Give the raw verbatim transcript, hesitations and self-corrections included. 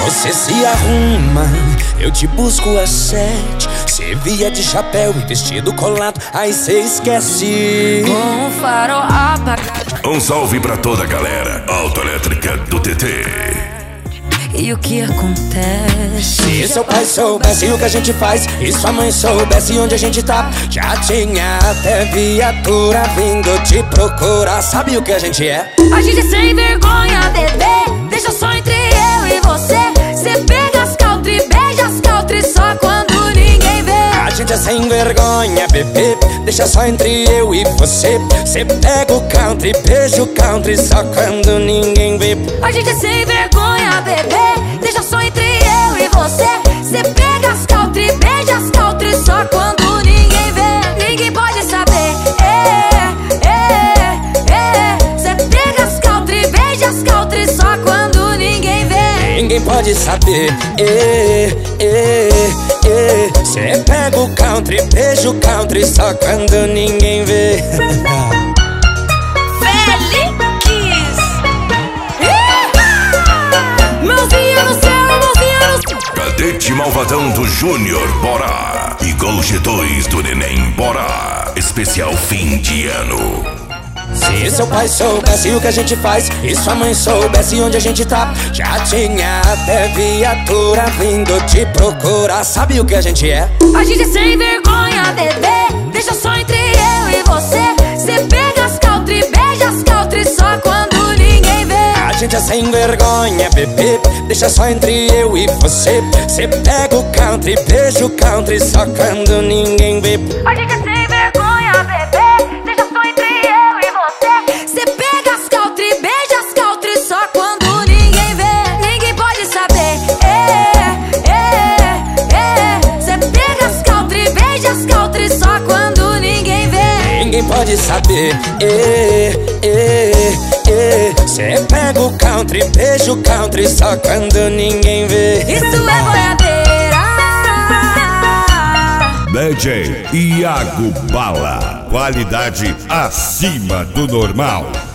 Você se arruma, eu te busco às sete. Cê via de chapéu e vestido colado, aí cê esquece. Com o farol apagado. Um salve pra toda a galera autoelétrica do T T. E o que acontece? Se seu pai soubesse o que a gente faz e sua mãe soubesse onde a gente tá, já tinha até viatura vindo te procurar. Sabe o que a gente é? A gente é sem vergonha, bebê. Deixa só entre eu e você. Cê pega as country, beija as country só quando ninguém vê. A gente é sem vergonha, bebê. Deixa só entre eu e você. Cê pega o country, beija o country só quando ninguém vê. A gente é sem vergonha, bebê. Deixa só entre eu e você. Cê pega as country, beija as country só quando ninguém vê. Ninguém pode saber. É, é, é. Cê pega as country, beija as country só quando ninguém vê. Ninguém pode saber. É, é, é. Cê pega o country, beija o country só quando ninguém vê. Cadete Malvadão do Júnior, bora! E Gol G dois do Neném, bora! Especial fim de ano. Se seu pai soubesse o que a gente faz e sua mãe soubesse onde a gente tá, já tinha até viatura vindo te procurar. Sabe o que a gente é? A gente é sem vergonha, bebê. Deixa só entre eu e você. Cê pega as country, beija as country só quando ninguém vê. A gente é sem vergonha, bebê. Deixa só entre eu e você. Cê pega o country, beija o country só quando ninguém vê. A gente é sem vergonha, bebê. Deixa só entre eu e você. Cê pega as country, beija as country só quando ninguém vê. Ninguém pode saber. É, é, é. Cê pega as country, beija as country só quando ninguém vê. Ninguém pode saber. É, é, é. Cê pega o country, beija o country só quando ninguém vê. Isso é boiadeira. D J Iago Bala, qualidade acima do normal.